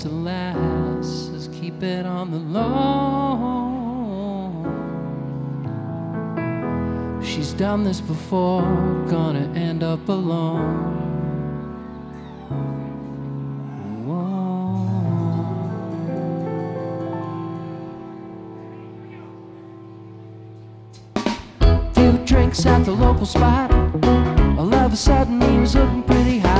to last, is keep it on the low. She's done this before, gonna end up alone. Few drinks at the local spot. All of a sudden he was looking pretty hot.